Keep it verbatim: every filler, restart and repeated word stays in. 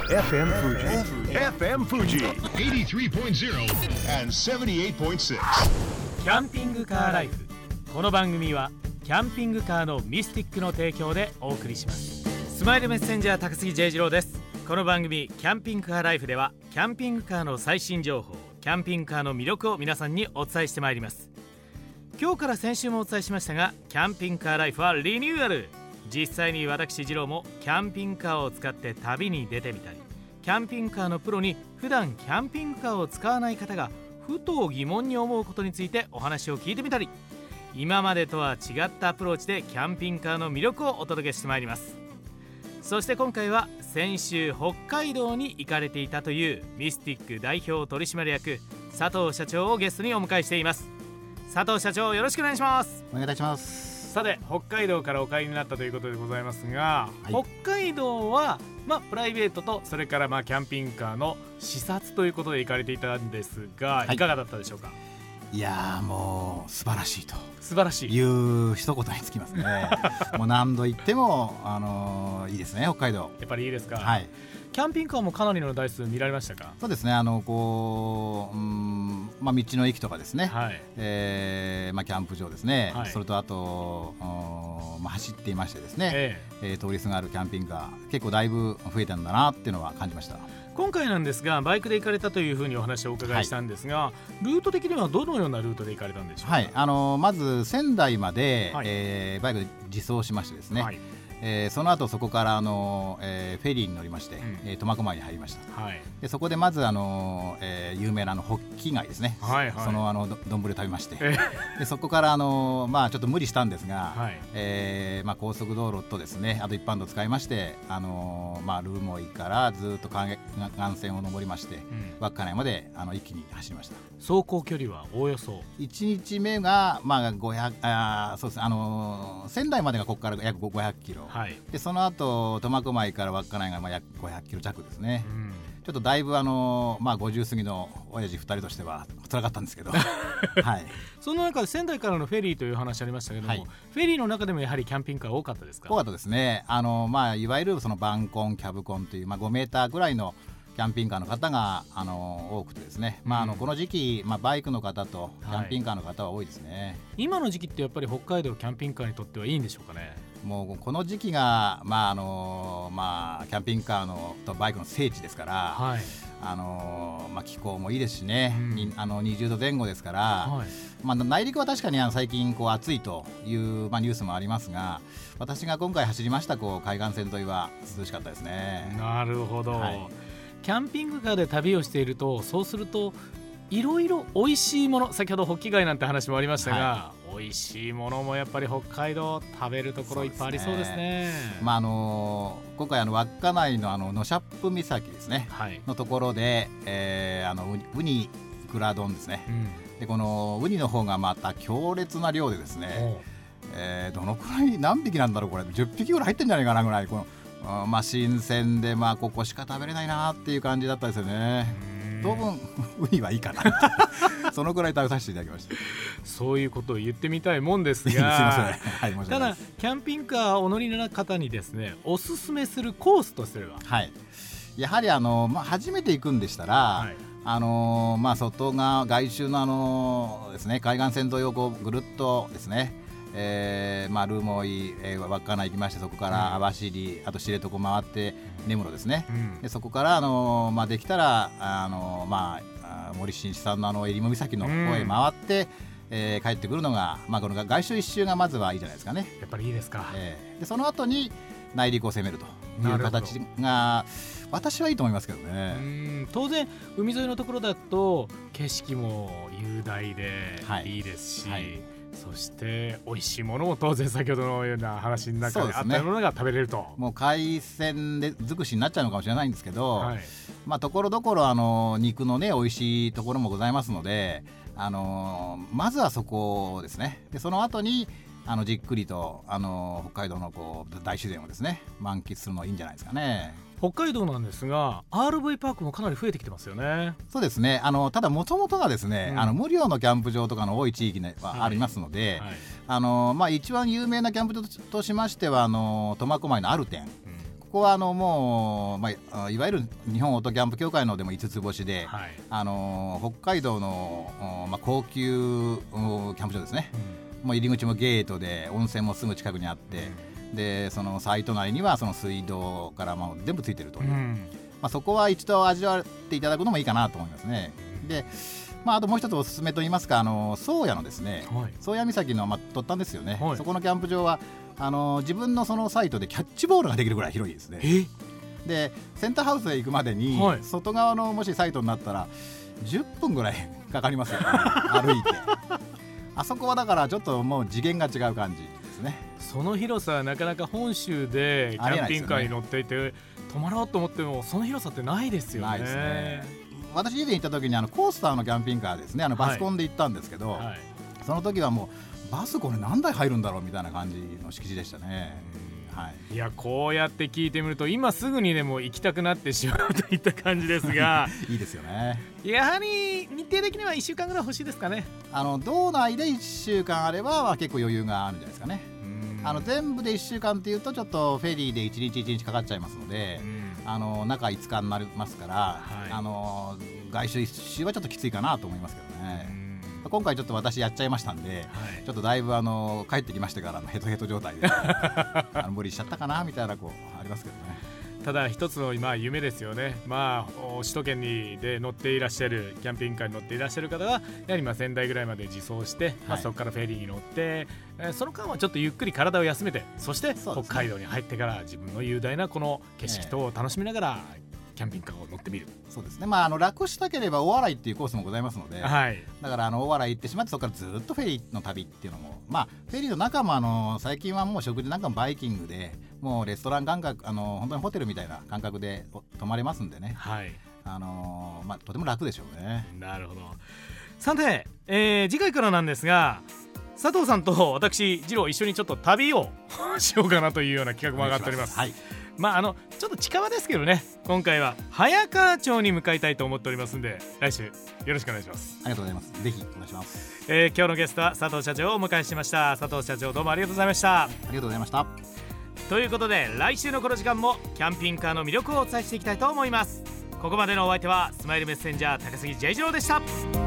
エフエム Fuji エフエム Fuji はちじゅうさんてんゼロ and ななじゅうはちてんろくキャンピングカーライフ。この番組はキャンピングカーのミスティックの提供でお送りします。スマイルメッセンジャー高杉 J 次郎です。この番組キャンピングカーライフではキャンピングカーの最新情報、キャンピングカーの魅力を皆さんにお伝えしてまいります。今日から先週もお伝えしましたが、キャンピングカーライフはリニューアル。実際に私次郎もキャンピングカーを使って旅に出てみたり、キャンピングカーのプロに普段キャンピングカーを使わない方がふと疑問に思うことについてお話を聞いてみたり、今までとは違ったアプローチでキャンピングカーの魅力をお届けしてまいります。そして今回は先週北海道に行かれていたというミスティック代表取締役佐藤社長をゲストにお迎えしています。佐藤社長、よろしくお願いします。 お願いいたします。 さて、北海道からお帰りになったということでございますが、 はい、 北海道は、まあ、プライベートとそれからまあキャンピングカーの視察ということで行かれていたんですが、はい、いかがだったでしょうか。 いやー、もう素晴らしいと素晴らしいいう一言につきますねもう何度行っても、あのー、いいですね、北海道。 やっぱりいいですか。 はい。 キャンピングカーもかなりの台数見られましたか。 そうですね、あのこう、うんまあ、道の駅とかですね、 はい、 えーまあ、キャンプ場ですね、 はい、 それとあと、まあ、走っていましてですね、えええー、通りすがるキャンピングカー結構だいぶ増えたんだなっていうのは感じました。 今回なんですが、バイクで行かれたというふうにお話をお伺いしたんですが、はい、ルート的にはどのようなルートで行かれたんでしょうか。 はい、あのまず仙台まで、 はい、 えー、バイクで自走しましてですね、はい、えー、その後そこからあの、えー、フェリーに乗りまして、うん、えー、苫小牧に入りました、はい、でそこでまずあの、えー、有名なあのホッキ貝ですね、はいはい、そのあの丼を食べまして、えー、でそこからあの、まあ、ちょっと無理したんですが、はい、えーまあ、高速道路とですね、あと一般道を使いまして、あの、まあ、留萌からずっと岩線を登りまして、うん、稚内まであの一気に走りました。 走行距離はおおよそいちにちめが、まあ、ごひゃくあそうです、あの仙台までがここから約ごひゃくキロ、はい、でその後苫小牧から稚内がまあ約ごひゃくキロ弱ですね、うん、ちょっとだいぶあの、まあ、ごじゅう過ぎの親父ふたりとしては辛かったんですけど、はい、 その中で仙台からのフェリーという話ありましたけども、はい、フェリーの中でもやはりキャンピングカー多かったですか。 多かったですね。あの、まあ、いわゆるそのバンコンキャブコンという、まあ、ごメーターぐらいのキャンピングカーの方があの多くてですね、まあ、あのこの時期、まあ、バイクの方とキャンピングカーの方は多いですね、はい、 今の時期ってやっぱり北海道キャンピングカーにとってはいいんでしょうかね。 もうこの時期が、まああのまあ、キャンピングカーのとバイクの聖地ですから、はい、あのまあ、気候もいいですしね、うん、あのにじゅうどぜん後ですから、はい、まあ、内陸は確かにあの最近こう暑いという、まあ、ニュースもありますが、私が今回走りましたこう海岸線沿いは涼しかったですね。 なるほど、はい、キャンピングカーで旅をしていると、そうするといろいろ美味しいもの、先ほどホッキ貝なんて話もありましたが、はい、美味しいものもやっぱり北海道食べるところいっぱいありそうですね。 まああのー、今回あの稚内のあのノシャップ岬ですね、はい、のところで、えー、あのウニいくら丼ですね、うん、でこのウニの方がまた強烈な量でですね、えー、どのくらい何匹なんだろう、これじゅっぴきぐらい入ってんじゃないかなぐらい、このまあ、新鮮で、まあ、ここしか食べれないなっていう感じだったですよね。当分ウニはいいかなそのくらい食べさせていただきました。 そういうことを言ってみたいもんですがすいません、はい、 ただキャンピングカーお乗りの方にですね、おすすめするコースとすれば、 はい、やはりあの、まあ、初めて行くんでしたら、はい、あのまあ、外側外周の、あのですね、海岸線沿いをこうぐるっとですね、えーまあ、留萌、えー、稚内行きまして、そこから網走、あと知床回って根室ですね、うん、でそこから、あのーまあ、できたら、あのーまあ、森進一さんのあの襟裳岬の方へ回って、うん、えー、帰ってくるのが、まあ、この外周一周がまずはいいじゃないですかね。 やっぱりいいですか、 えー、でその後に内陸を攻めるという形が私はいいと思いますけどね。 うん、当然海沿いのところだと景色も雄大でいいですし、はいはい、そして美味しいものも当然先ほどのような話の中であったものが食べれると、ね、 もう海鮮で尽くしになっちゃうのかもしれないんですけど、はい、まあ、ところどころあの肉のね美味しいところもございますので、あのまずはそこですね。でその後にあのじっくりとあの北海道のこう大自然をですね満喫するのはいいんじゃないですかね。 北海道なんですが アールブイ パークもかなり増えてきてますよね。 そうですね、あのただもともとがですね、うん、あの無料のキャンプ場とかの多い地域はありますので、はいはい、あのまあ、一番有名なキャンプ場としましてはあの苫小牧のアルテン、うん、ここはあのもう、まあ、いわゆる日本オートキャンプ協会のでもいつつ星で、はい、あの北海道の、まあ、高級キャンプ場ですね、うん、もう入り口もゲートで温泉もすぐ近くにあって、うん、でそのサイト内にはその水道からも全部ついてるという、うん、まあ、そこは一度味わっていただくのもいいかなと思いますね。で、まあ、あともう一つおすすめといいますか、あの宗谷のですね、はい、宗谷岬の、まあ、突端ですよね、はい、そこのキャンプ場はあの自分のそのサイトでキャッチボールができるぐらい広いですね。でセンターハウスへ行くまでに、はい、外側のもしサイトになったらじゅっぷんぐらいかかりますよ、ね、歩いてあそこはだからちょっともう次元が違う感じですね。 その広さはなかなか本州でキャンピングカーに乗っていて、ね、泊まろうと思ってもその広さってないですよね。 ないですね。私以前行った時にあのコースターのキャンピングカーですね、あのバスコンで行ったんですけど、はいはい、その時はもうバスこれ何台入るんだろうみたいな感じの敷地でしたね。はい、いやこうやって聞いてみると今すぐにでも行きたくなってしまうといった感じですがいいですよね。 やはり日程的にはいっしゅうかんぐらい欲しいですかね。 あの道内でいっしゅうかんあれば、まあ、結構余裕があるんじゃないですかね。あの全部でいっしゅうかんっていうとちょっとフェリーでいちにちいちにちかかっちゃいますので、あの中いつかになりますから、はい、あの外周いっ周はちょっときついかなと思いますけどね。今回ちょっと私やっちゃいましたんで、はい、ちょっとだいぶあの帰ってきましてからのヘトヘト状態であの無理しちゃったかなみたいなこうありますけどね。 ただ一つの今夢ですよね。まあ首都圏にで乗っていらっしゃるキャンピングカーに乗っていらっしゃる方はやはりまあ仙台ぐらいまで自走して、はい、まあ、そこからフェリーに乗って、えー、その間はちょっとゆっくり体を休めて、そして北海道に入ってから自分の雄大なこの景色等を楽しみながら、えーキャンピングカーを乗ってみる。 そうですね、まあ、あの楽したければ大洗っていうコースもございますので、はい、だからあの大洗行ってしまってそこからずっとフェリーの旅っていうのも、まあ、フェリーの中もあの最近はもう食事なんかもバイキングでもうレストラン感覚、あの本当にホテルみたいな感覚で泊まれますんでね、はい、あのまあ、とても楽でしょうね。 なるほど。さて、えー、次回からなんですが佐藤さんと私次郎一緒にちょっと旅をしようかなというような企画も上がっております。はい、まああのちょっと近場ですけどね、今回は早川町に向かいたいと思っておりますんで、来週よろしくお願いします。 ありがとうございます。ぜひお願いします。 えー、今日のゲストは佐藤社長をお迎えしました。佐藤社長どうもありがとうございました。 ありがとうございました。 ということで来週のこの時間もキャンピングカーの魅力をお伝えしていきたいと思います。ここまでのお相手はスマイルメッセンジャー高杉 J 次郎でした。